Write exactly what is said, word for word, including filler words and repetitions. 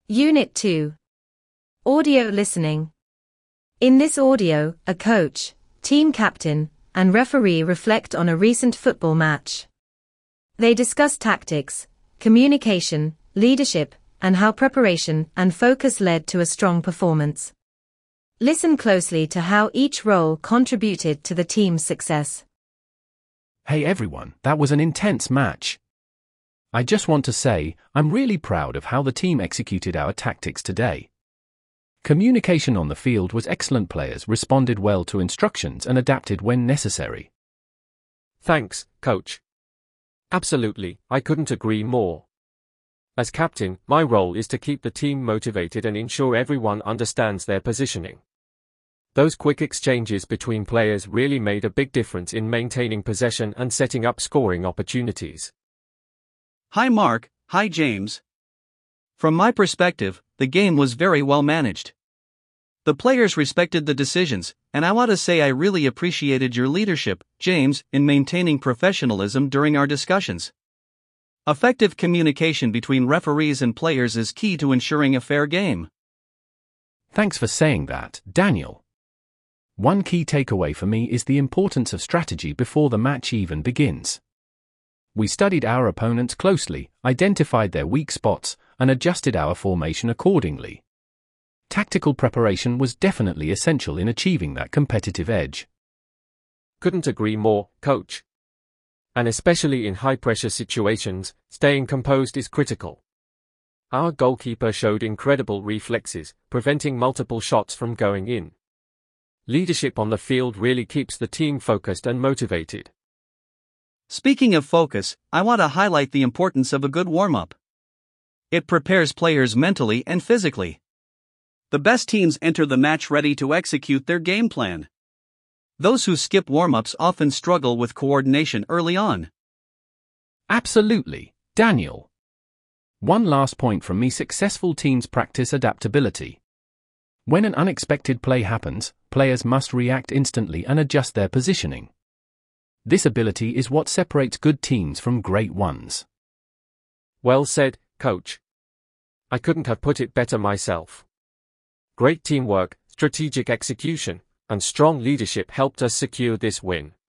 Unit two. Audio listening. In this audio, a coach, team captain, and referee reflect on a recent football match. They discuss tactics, communication, leadership, and how preparation and focus led to a strong performance. Listen closely to how each role contributed to the team's success. Hey everyone, that was an intense match. I just want to say, I'm really proud of how the team executed our tactics today. Communication on the field was excellent. Players responded well to instructions and adapted when necessary. Thanks, coach. Absolutely, I couldn't agree more. As captain, my role is to keep the team motivated and ensure everyone understands their positioning. Those quick exchanges between players really made a big difference in maintaining possession and setting up scoring opportunities. Hi Mark, hi James. From my perspective, the game was very well managed. The players respected the decisions, and I want to say I really appreciated your leadership, James, in maintaining professionalism during our discussions. Effective communication between referees and players is key to ensuring a fair game. Thanks for saying that, Daniel. One key takeaway for me is the importance of strategy before the match even begins. We studied our opponents closely, identified their weak spots, and adjusted our formation accordingly. Tactical preparation was definitely essential in achieving that competitive edge. Couldn't agree more, coach. And especially in high-pressure situations, staying composed is critical. Our goalkeeper showed incredible reflexes, preventing multiple shots from going in. Leadership on the field really keeps the team focused and motivated. Speaking of focus, I want to highlight the importance of a good warm-up. It prepares players mentally and physically. The best teams enter the match ready to execute their game plan. Those who skip warm-ups often struggle with coordination early on. Absolutely, Daniel. One last point from me: successful teams practice adaptability. When an unexpected play happens, players must react instantly and adjust their positioning. This ability is what separates good teams from great ones. Well said, coach. I couldn't have put it better myself. Great teamwork, strategic execution, and strong leadership helped us secure this win.